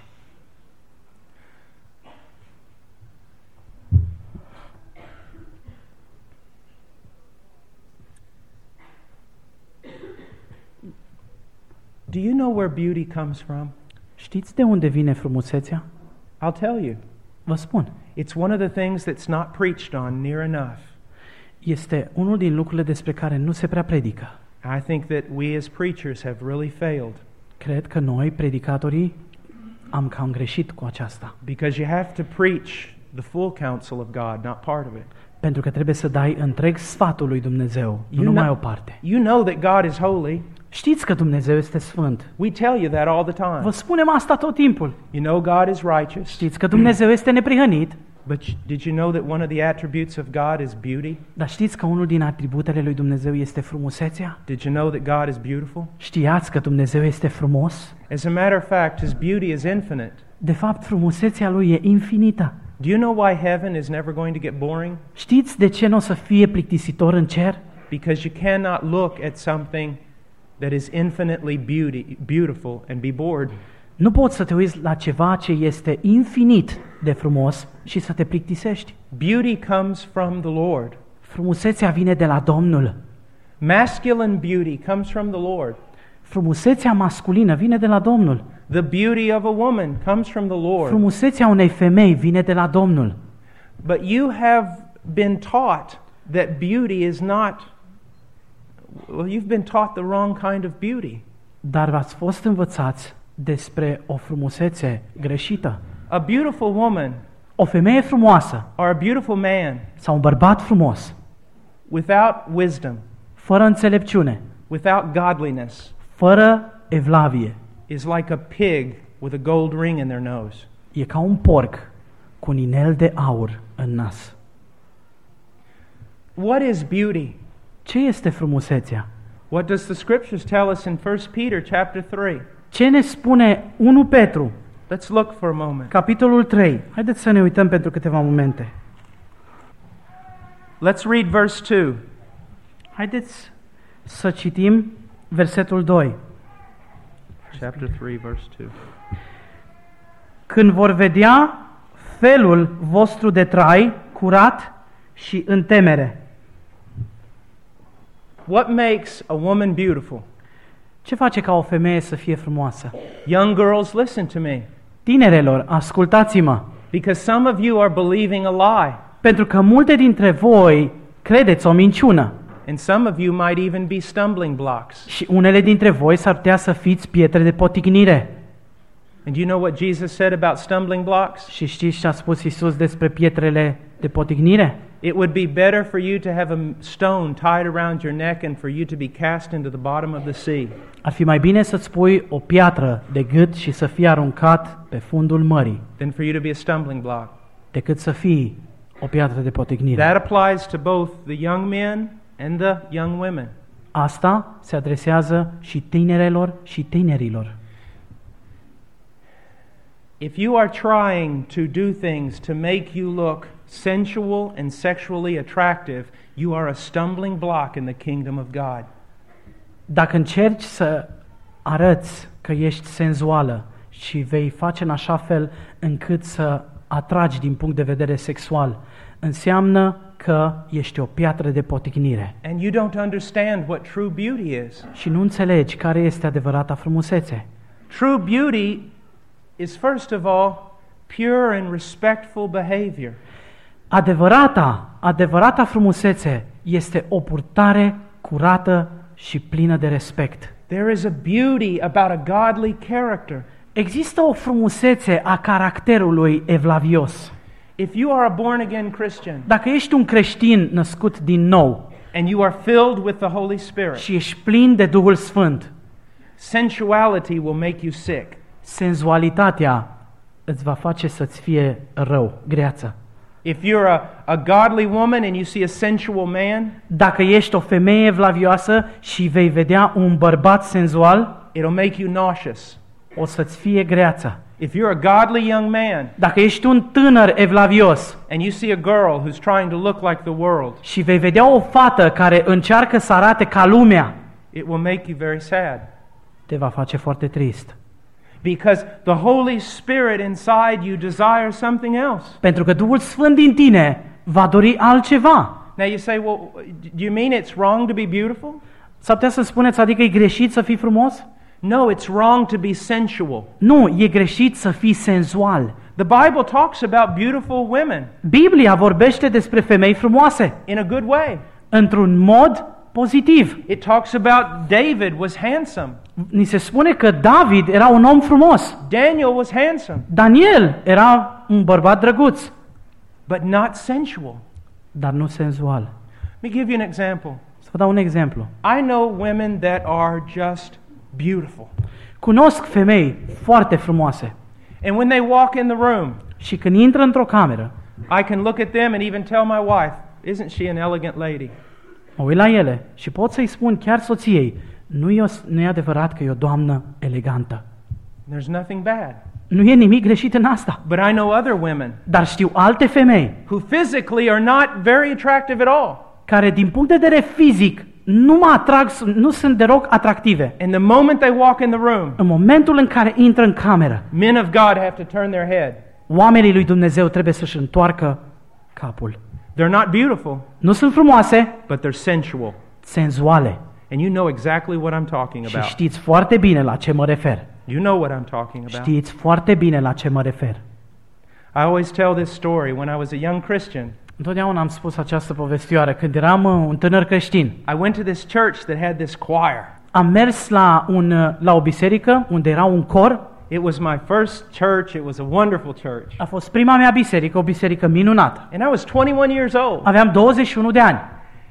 Do you know where beauty comes from? Știți de unde vine frumusețea? I'll tell you. Vă spun. It's one of the things that's not preached on near enough. Este unul din lucrurile despre care nu se prea predică. I think that we as preachers have really failed Cred că noi, predicatorii, am cam greșit cu aceasta. because you have to preach the full counsel of God, not part of it. Pentru că trebuie să dai întreg sfatul lui Dumnezeu, nu numai o parte. You know that God is holy. Știți că Dumnezeu este sfânt. We tell you that all the Vă time. spunem asta tot timpul. You know God is righteous. Știți că Dumnezeu este neprihănit. But did you know that one of the attributes of God is beauty? Dar știți că unul din atributele lui Dumnezeu este frumusețea? Did you know that God is beautiful? Știați că Dumnezeu este frumos? As a matter of fact, His beauty is infinite. De fapt, frumusețea lui e infinită. Do you know why heaven is never going to get boring? Știți de ce nu o să fie plictisitor în cer? Because you cannot look at something that is infinitely beautiful and be bored. Nu poți să te uiți la ceva ce este infinit de frumos și să te plictisești. Beauty comes from the Lord. Frumusețea vine de la Domnul. Masculine beauty comes from the Lord. Frumusețea masculină vine de la Domnul. The beauty of a woman comes from the Lord. Frumusețea unei femei vine de la Domnul. But you have been taught that beauty is not, well, you've been taught the wrong kind of beauty. Dar v-ați fost învățați despre o frumusețe greșită. A beautiful woman O femeie frumoasă or a beautiful man sau un bărbat frumos, without wisdom, fără înțelepciune, without godliness, fără evlavie, is like a pig with a gold ring in their nose. e ca un porc cu un inel de aur în nas. What is beauty? Ce este frumusețea? What does the scriptures tell us in 1 Peter chapter 3? Ce ne spune 1 Petru, Let's look for a moment. capitolul 3? Haideți să ne uităm pentru câteva momente. Let's read verse 2. Haideți să citim versetul 2. Chapter 3, verse 2. Când vor vedea felul vostru de trai curat și în temere. What makes a woman beautiful? Ce face ca o femeie să fie frumoasă? Young girls, listen to me. Tinerelor, ascultați-mă, Because some of you are believing a lie. pentru că multe dintre voi credeți o minciună And some of you might even be stumbling blocks. și unele dintre voi s-ar putea să fiți pietre de poticnire. And you know what Jesus said about stumbling blocks? Și știți ce a spus Iisus despre pietrele de poticnire? It would be better for you to have a stone tied around your neck and for you to be cast into the bottom of the sea. Ar fi mai bine să-ți pui o piatră de gât și să fii aruncat pe fundul mării, Than for you to be a stumbling block. decât să fii o piatră de poticnire. That applies to both the young men and the young women. Asta se adresează și tinerelor și tinerilor. If you are trying to do things to make you look sensual and sexually attractive, you are a stumbling block in the kingdom of God. Dacă încerci să arăți că ești senzuală și vei face în așa fel încât să atragi din punct de vedere sexual, înseamnă că ești o piatră de poticnire And you don't understand what true beauty is. și nu înțelegi care este adevărata frumusețe. True beauty is, first of all, pure and respectful behavior. Adevărata frumusețe este o purtare curată și plină de respect. There is a beauty about a godly character. Există o frumusețe a caracterului evlavios. If you are a born-again Christian Dacă ești un creștin născut din nou and you are filled with the Holy Spirit, și ești plin de Duhul Sfânt, sensuality will make you sick. senzualitatea îți va face să-ți fie rău, greață. If you're a godly woman and you see a sensual man, Dacă ești o femeie evlavioasă și vei vedea un bărbat senzual, it'll make you nauseous. o să-ți fie greață. If you're a godly young man Dacă ești un tânăr evlavios and you see a girl who's trying to look like the world, și vei vedea o fată care încearcă să arate ca lumea, it will make you very sad. te va face foarte trist. Because the Holy Spirit inside you desires something else. Pentru că Duhul Sfânt din tine va dori altceva. Now you say, well, do you mean it's wrong to be beautiful? S-ar putea să spuneți, adică e greșit să fii frumos? No, it's wrong to be sensual. Nu, e greșit să fii senzual. The Bible talks about beautiful women Biblia vorbește despre femei frumoase, in a good way. într-un mod pozitiv. It talks about David was handsome. Ni se spune că David era un om frumos. Daniel was handsome, Daniel era un bărbat drăguț, but not sensual. dar nu senzual. Let me give you an example. Să vă dau un exemplu. I know women that are just beautiful. Cunosc femei foarte frumoase And when they walk in the room, și când intră într-o cameră, I can look at them and even tell my wife, isn't she an elegant lady? mă uit la ele și pot să-i spun chiar soției, nu e adevărat că e o doamnă elegantă. There's nothing bad. Nu e nimic greșit în asta. But I know other women Dar știu alte femei who physically are not very attractive at all. care din punct de vedere fizic nu mă atrag, nu sunt deloc atractive. And the moment they walk in the room, În momentul în care intră în cameră, men of God have to turn their head. oamenii lui Dumnezeu trebuie să-și întoarcă capul. They're not beautiful, Nu sunt frumoase, but they're sensual. senzuale. And you know exactly what I'm talking Și about. știți foarte bine la ce mă refer. You know what I'm talking about. Știți foarte bine la ce mă refer. I always tell this story when I was a young Christian. Întotdeauna am spus această povestioară. Când eram un tânăr creștin, I went to this church that had this choir. am mers la o biserică unde era un cor. It was my first church. It was a wonderful church. A fost prima mea biserică, o biserică minunată. And I was 21 years old. Aveam 21 de ani.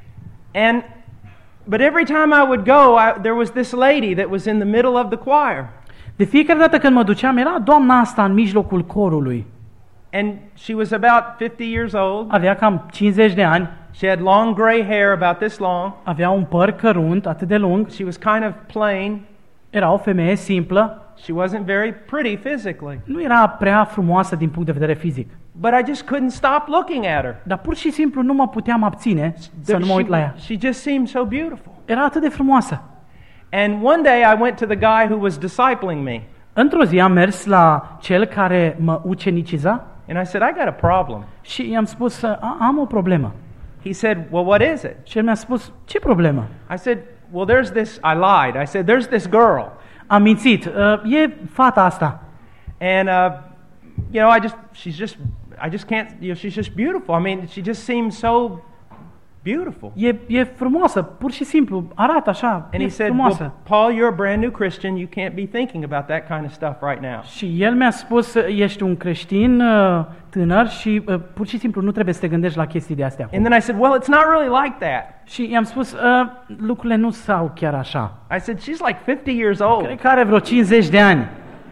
But every time I would go, there was this lady that was in the middle of the choir. De fiecare dată când mă duceam, era doamna asta în mijlocul corului. And she was about 50 years old. Avea cam 50 de ani, She had long gray hair, about this long. avea un păr cărunt, atât de lung, She was kind of plain. era o femeie simplă, She wasn't very pretty physically. nu era prea frumoasă din punct de vedere fizic. But I just couldn't stop looking at her. Dar pur și simplu nu mă puteam abține să nu mă uit la ea. She just seemed so beautiful. Era atât de frumoasă. And one day I went to the guy who was discipling me. Într-o zi am mers la cel care mă uceniciza And I said, I got a problem. și i-am spus, am o problemă. He said, well, what is it? Și el mi-a spus, ce problemă? I said, well, there's this, I lied. I said, there's this girl. Am mințit, e fata asta. And, you know, I just can't, you know, she's just beautiful. I mean, she just seems so beautiful. E frumoasă, pur și simplu, arată așa, And e he said, frumoasă. well, Paul, you're a brand new Christian. You can't be thinking about that kind of stuff right now. Și el mi-a spus, ești un creștin tânăr și pur și simplu nu trebuie să te gândești la chestii de astea. And then I said, well, it's not really like that. Și i-am spus, lucrurile nu stau chiar așa. I said, she's like 50 years old. Cred că are vreo 50 de ani.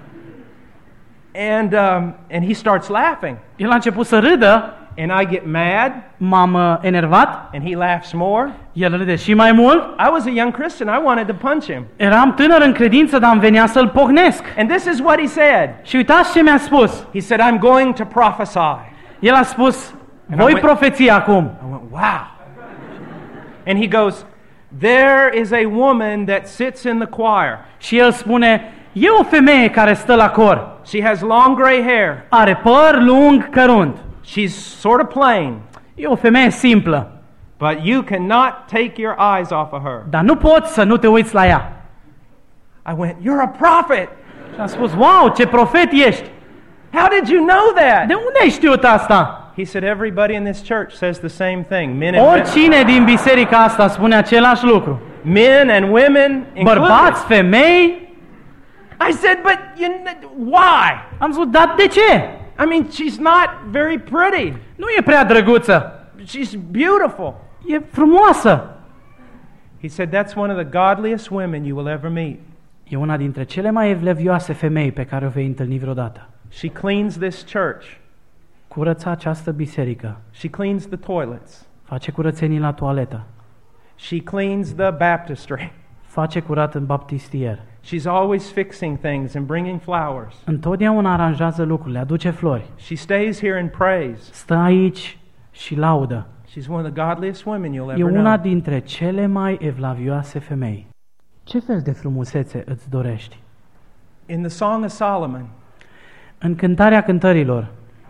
And he starts laughing. El a început să râdă, And I get mad, m-am enervat, and he laughs more. el râde și mai mult. I was a young Christian. I wanted to punch him. Eram tânăr în credință, dar îmi venea să-l pocnesc. And this is what he said. Și uitați ce mi-a spus. He said, I'm going to prophesy. El a spus, voi profeții acum. I went, wow. And he goes, there is a woman that sits in the choir. Și el spune, e o femeie care stă la cor. She has long gray hair. Are păr lung cărunt. She's sort of plain. E o femeie simplă. But you cannot take your eyes off of her. Dar nu poți să nu te uiți la ea. I went, you're a prophet. Și am spus, wow, ce profet ești. How did you know that? De unde ai știut asta? He said, everybody in this church says the same thing. Men and women. Oricine din biserica asta spune același lucru. Men and women included. Bărbați, femei. I said, but why? Am zis, dar de ce? I mean, she's not very pretty. Nu e prea drăguță. She's beautiful. E frumoasă. He said, that's one of the godliest women you will ever meet. E una dintre cele mai evlavioase femei pe care o vei întâlni vreodată. She cleans this church. Curăță această biserică. She cleans the toilets. Face curățenii la toaletă. She cleans the baptistry. Face curat în baptistier. She's always fixing things and bringing flowers. Întotdeauna aranjează lucrurile, aduce flori. She stays here and prays. Stă aici și laudă. She's one of the godliest women you'll E ever una know. dintre cele mai evlavioase femei. Ce fel de frumusețe îți dorești? In the Song of Solomon, În Cântarea Cântărilor,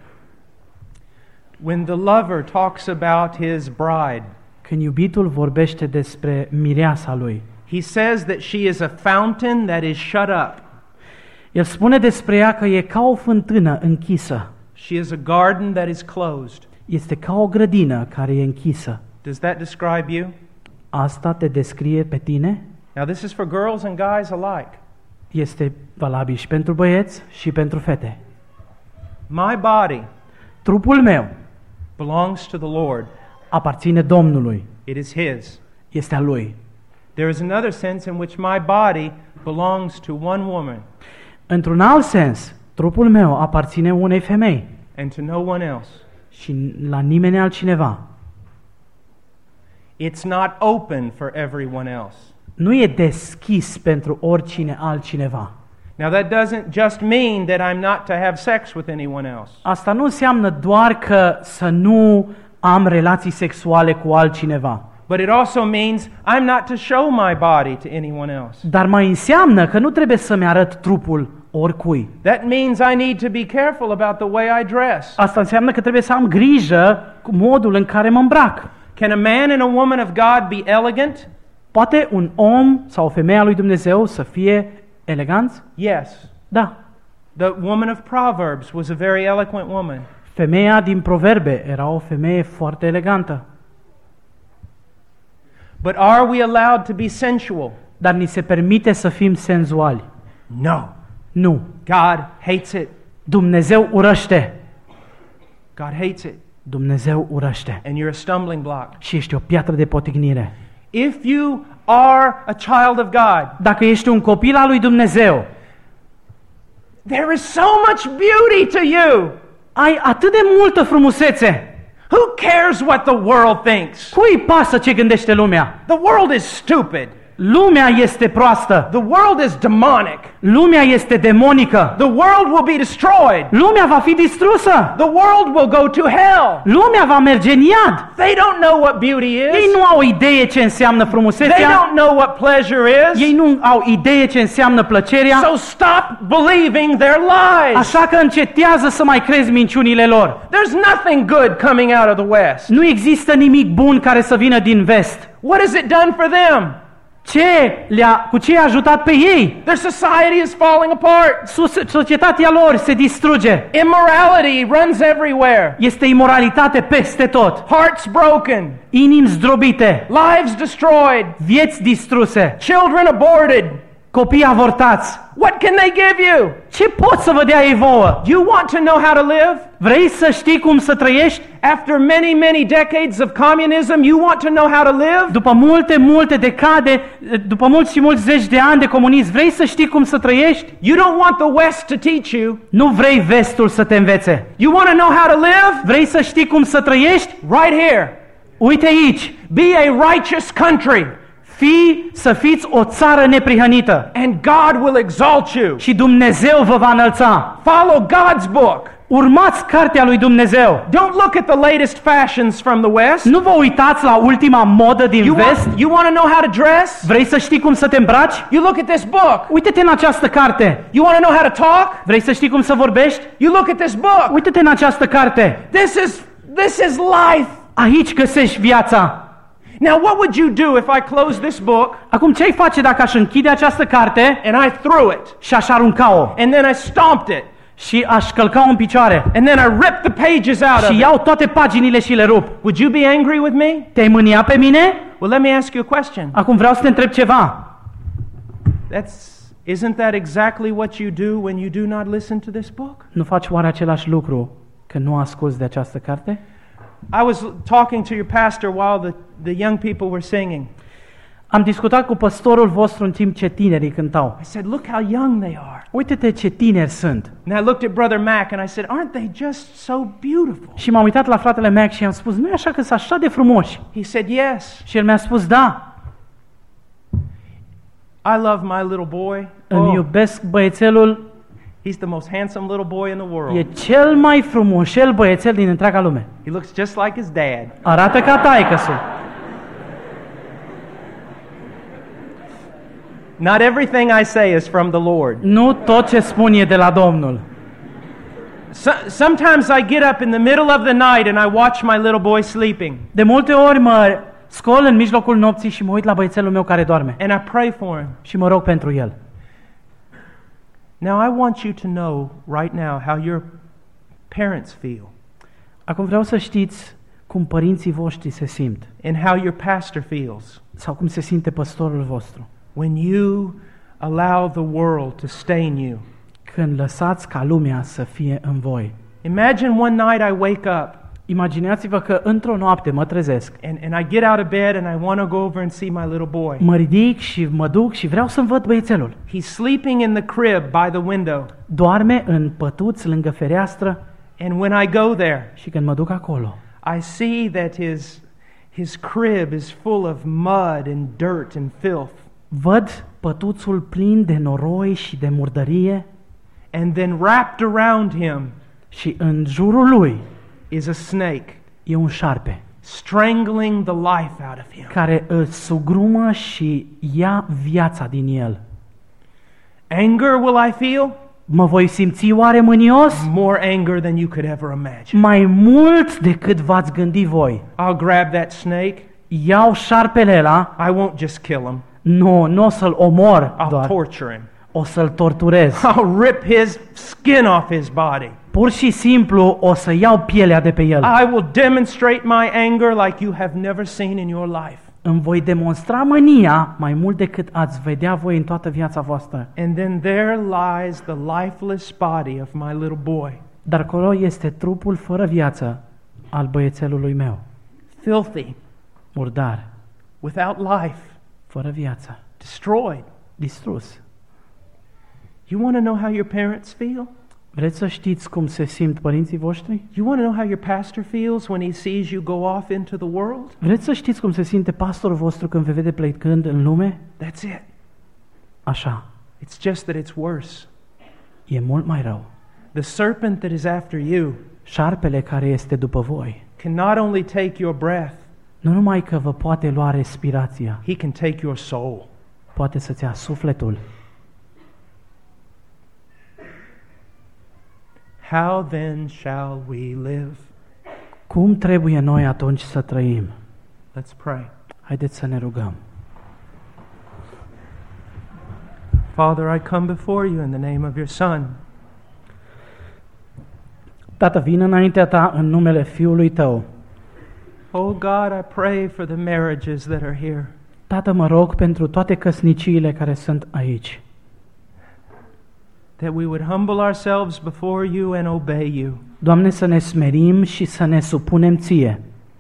when the lover talks about his bride, când iubitul vorbește despre mireasa lui, he says that she is a fountain that is shut up. el spune despre ea că e ca o fântână închisă. She is a garden that is closed. Este ca o grădină care e închisă. Does that describe you? Asta te descrie pe tine? Now, this is for girls and guys alike. Este valabil și pentru băieți și pentru fete. My body Trupul meu belongs to the Lord. aparține Domnului. It is His. Este a Lui. There is another sense in which my body belongs to one woman Într-un alt sens, trupul meu aparține unei femei and to no one else. și la nimeni altcineva. It's not open for everyone else. Nu e deschis pentru oricine altcineva. Now, that doesn't just mean that I'm not to have sex with anyone else. Asta nu înseamnă doar că să nu am relații sexuale cu altcineva, But it also means I'm not to show my body to anyone else. dar mai înseamnă că nu trebuie să-mi arăt trupul oricui. That means I need to be careful about the way I dress. Asta înseamnă că trebuie să am grijă cu modul în care mă îmbrac. Can a man and a woman of God be elegant? Poate un om sau o femeie a lui Dumnezeu să fie eleganți? Yes. Da. The woman of Proverbs was a very eloquent woman. Femeia din Proverbe era o femeie foarte elegantă. But are we allowed to be sensual? Dar ni se permite să fim senzuali? No. Nu. God hates it. Dumnezeu urăște. God hates it. Dumnezeu urăște. And you're a stumbling block. Și ești o piatră de potignire. If you are a child of God, Dacă ești un copil al lui Dumnezeu, there is so much beauty to you. ai atât de multă frumusețe. Who cares what the world thinks? Cui pasă ce gândește lumea? The world is stupid. Lumea este proastă. The world is demonic. Lumea este demonică. The world will be destroyed. Lumea va fi distrusă. The world will go to hell. Lumea va merge în iad. They don't know what beauty Ei is. nu au idee ce înseamnă They frumusețea. don't know what pleasure is. Ei nu au idee ce înseamnă plăcerea. So stop believing their lies. Așa că încetează să mai crezi minciunile lor. There's nothing good coming out of the West. Nu există nimic bun care să vină din vest. What has it done for them? cu ce i-a ajutat pe ei. Their society is falling apart. Societatea lor se distruge. Immorality runs everywhere. Este imoralitate peste tot. Hearts broken. Inimi zdrobite. Lives destroyed. Vieți distruse. Children aborted. Copii avortați. What can they give you? Ce pot să vă dea ei vouă? You want to know how to live? Vrei să știi cum să trăiești? After many, many decades of communism, you want to know how to live? După multe decade, după mulți zeci de ani de comunism, vrei să știi cum să trăiești? You don't want the West to teach you. Nu vrei vestul să te învețe. You want to know how to live? Vrei să știi cum să trăiești? Right here. Uite aici. Be a righteous country. Să fiți o țară neprihănită. And God will exalt you. Și Dumnezeu vă va înălța. Follow God's book. Urmați cartea lui Dumnezeu. Don't look at the latest fashions from the West. Nu vă uitați la ultima modă din vest. You want to know how to dress? Vrei să știi cum să te îmbraci? You look at this book. Uite-te în această carte. You want to know how to talk? Vrei să știi cum să vorbești? You look at this book. Uite-te în această carte. This is life. Aici găsești viața. Now what would you do if I closed this book? Acum ce ai face dacă aș închide această carte and I threw it și aș arunca-o? And then I stomped it. Și aș călca-o în picioare. And then I ripped the pages out of it. Și iau toate paginile și le rup. Would you be angry with me? Te-ai mânia pe mine? Well, let me ask you a question. Acum vreau să te întreb ceva. Isn't that exactly what you do when you do not listen to this book? Nu faci oare același lucru când nu asculți de această carte? I was talking to your pastor while the young people were singing. Am discutat cu păstorul vostru în timp ce tinerii cântau. I said, look how young they are. Uite-te ce tineri sunt. And I looked at Brother Mac and I said, aren't they just so beautiful? Și m-am uitat la fratele Mac și i-am spus, nu e așa că sunt așa de frumoși? He said, yes. Și el mi-a spus, da. I love my little boy. Îmi iubesc băiețelul. He's the most handsome little boy in the world. E cel mai frumoșel băiețel din întreaga lume. He looks just like his dad. Arată ca taică-sul. Not everything I say is from the Lord. Nu tot ce spun e de la Domnul. Sometimes I get up in the middle of the night and I watch my little boy sleeping. De multe ori mă scol în mijlocul nopții și mă uit la băiețelul meu care doarme. And I pray for him. Și mă rog pentru el. Now I want you to know right now how your parents feel. Acum vreau să știți cum părinții voștri se simt. And how your pastor feels. Sau cum se simte păstorul vostru. When you allow the world to stain you. Când lăsați ca lumea să fie în voi. Imagine one night I wake up. Imaginați-vă că într-o noapte mă trezesc. And I get out of bed and I want to go over and see my little boy. Mă ridic și mă duc și vreau să-mi văd băiețelul. He's sleeping in the crib by the window. Doarme în pătuț lângă fereastră. And when I go there, și când mă duc acolo, I see that his crib is full of mud and dirt and filth. Văd pătuțul plin de noroi și de murdărie. And then wrapped around him, și în jurul lui, is a snake. E un șarpe. Strangling the life out of him. Care îl sugrumă și ia viața din el. Anger will I feel? Mă voi simți oare mânios? More anger than you could ever imagine. Mai mult decât v-ați gândi voi. I'll grab that snake. Iau șarpele ăla. I won't just kill him. Nu o să-l omor doar. I'll torture him. O să-l torturez. I'll rip his skin off his body. Pur și simplu o să iau pielea de pe el. I will demonstrate my anger like you have never seen in your life. Îmi voi demonstra mânia mai mult decât ați vedea voi în toată viața voastră. And then there lies the lifeless body of my little boy. Dar acolo este trupul fără viață al băiețelului meu. Filthy. Murdar. Without life. Fără viață. Destroyed. Distrus. You want to know how your parents feel? Vreți să știți cum se simt părinții voștri? You want to know how your pastor feels when he sees you go off into the world? Vreți să știți cum se simte pastorul vostru când vă vede plecând în lume? That's it. Așa. It's just that it's worse. E mult mai rău. The serpent that is after you, șarpele care este după voi, can not only take your breath, nu numai că vă poate lua respirația, he can take your soul. Poate să-ți ia sufletul. How then shall we live? Cum trebuie noi atunci să trăim? Let's pray. Haideți să ne rugăm. Father, I come before you in the name of your Son. Tată, vin înaintea ta în numele Fiului tău. Oh God, I pray for the marriages that are here. Tată, mă rog pentru toate căsniciile care sunt aici. That we would humble ourselves before you and obey you. Doamne, să ne smerim și să ne supunem ție.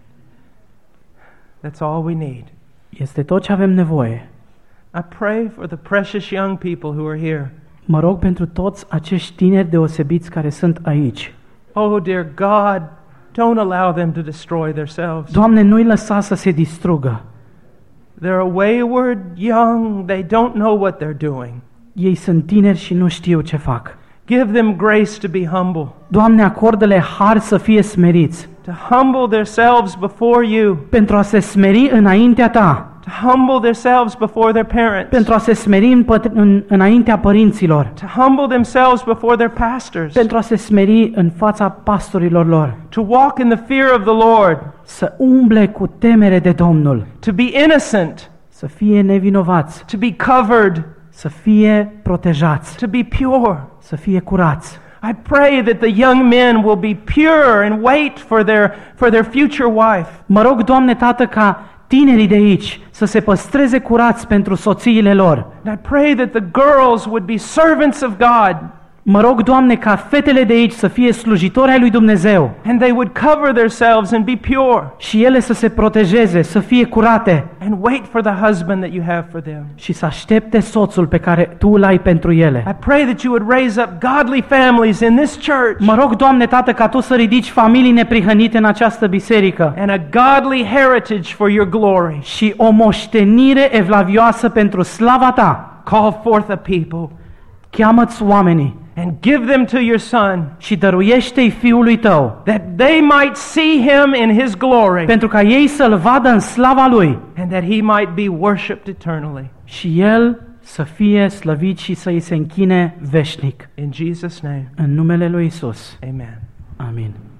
That's all we need. Este tot ce avem nevoie. I pray for the precious young people who are here. Mă rog pentru toți acești tineri deosebiți care sunt aici. Oh, dear God, don't allow them to destroy themselves. Doamne, nu-i lăsa să se distrugă. They're wayward, young, they don't know what they're doing. Ei sunt tineri și nu știu ce fac. Give them grace to be humble. Doamne, acordă-le har să fie smeriți. To humble themselves before you. Pentru a se smeri înaintea ta. To humble themselves before their parents. Pentru a se smeri înaintea părinților. To humble themselves before their pastors. Pentru a se smeri în fața pastorilor lor. To walk in the fear of the Lord. Să umble cu temere de Domnul. To be innocent. Să fie nevinovați. To be covered. Să fie protejați. To be pure. Să fie curați. I pray that the young men will be pure and wait for their future wife. Mă rog, Doamne, Tată, ca tinerii de aici să se păstreze curați pentru soțiile lor. And I pray that the girls would be servants of God. Mă rog, Doamne, ca fetele de aici să fie slujitori ai lui Dumnezeu. And they would cover themselves and be pure. Și ele să se protejeze, să fie curate. And wait for the husband that you have for them. Și să aștepte soțul pe care tu îl ai pentru ele. I pray that you would raise up godly families in this church. Mă rog, Doamne, Tată, ca tu să ridici familii neprihănite în această biserică. And a godly heritage for your glory. Și o moștenire evlavioasă pentru slava ta. Call forth a people. Cheamă-ți oamenii. And give them to your Son. Și dăruiește-i Fiului tău. That they might see him in his glory. Pentru ca ei să-l vadă în slava lui. And that he might be worshipped eternally. Și el să fie slăvit și să îi se închine veșnic. In Jesus' name. În numele lui Isus. Amen. Amin.